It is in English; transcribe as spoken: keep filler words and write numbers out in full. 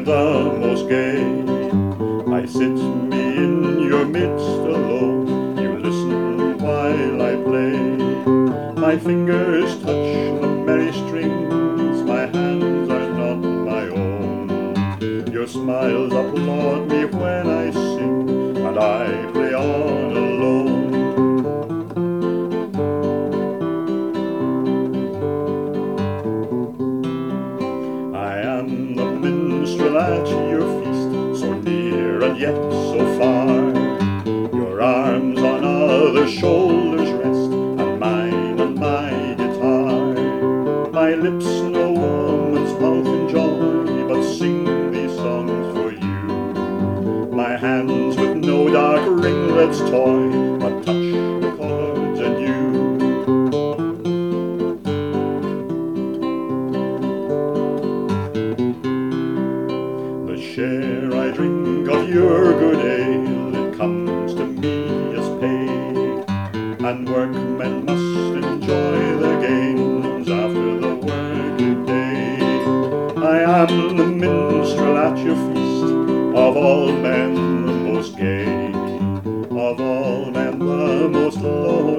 and the most gay. I sit me in your midst alone, you listen while I play. My fingers touch the merry strings, my hands are not my own. Your smiles applaud me when I sing, and I play on alone. I am the minstrel at your feast, so near and yet so far. Your arms on other shoulders rest, and mine on my guitar. My lips no woman's mouth enjoy, but sing these songs for you. My hands with no dark ringlets toy, but touch the chords anew. The share I drink of your good ale, it comes to me as pay, and workmen must enjoy their gains after the working day. I am the minstrel at your feast, of all men the most gay, of all men the most low.